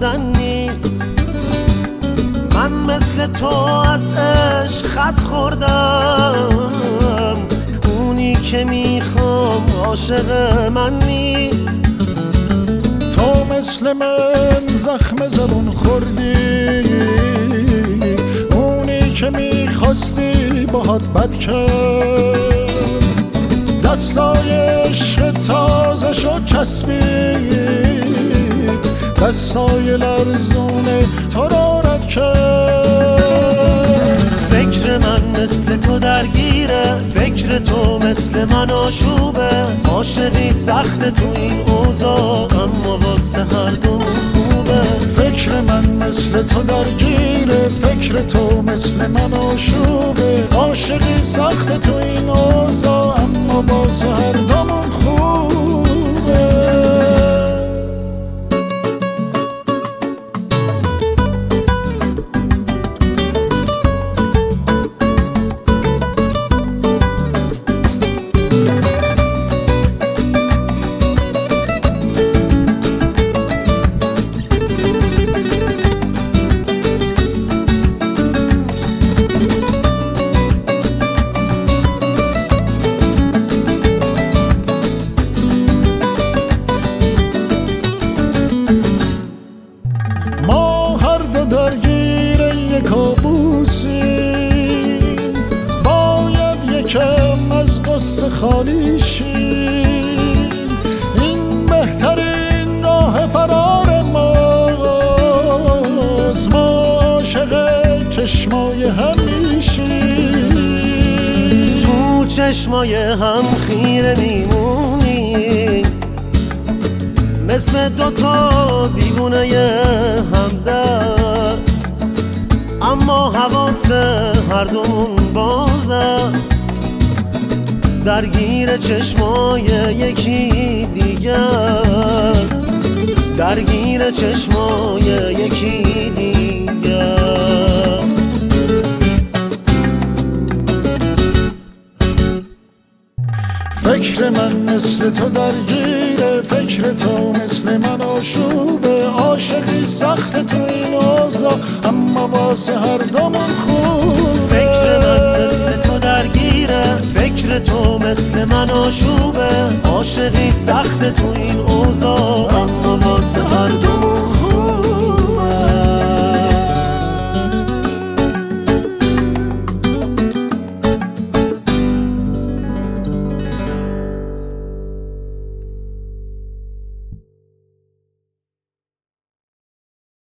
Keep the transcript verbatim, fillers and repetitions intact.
خوردن نیست. من مثل تو از عشق خط خوردم، اونی که میخوام عاشق من نیست. تو مثل من زخم زبون خوردی، اونی که میخواستی باهات بد کرد. دستای عشق تازه شو چسبید، دستای لرزونه تو رو رد کرد. فکر من مثل تو درگیره، فکر تو مثل من آشوبه. عاشقی سخت تو این اوضاع، اما واسه هر دو خوبه. فکر من مثل تو درگیره، فکر تو مثل من آشوبه. عاشقی سخت تو این اوضاع، اما واسه هر دومون خوبه. درگیر یک کابوسیم، باید یکم از قصه خالی شیم. این بهترین راه فرار ماست، ما عاشق چشمای هم میشیم. تو چشمای هم خیره میمونی، مثل دوتا دیوونه همدست، اما حواس هر دومون بازه. درگیر چشمای یکی دیگه است، درگیر چشمای یکی دیگه است. فکر من مثل تو درگیره، فکر تو مثل من آشوبه. عاشقی سخت تو این اوضاع، اما واسه هر دومون خوبه. فکر من مثل تو درگیره، فکر تو مثل من آشوبه. عاشقی سخت تو این اوضاع، اما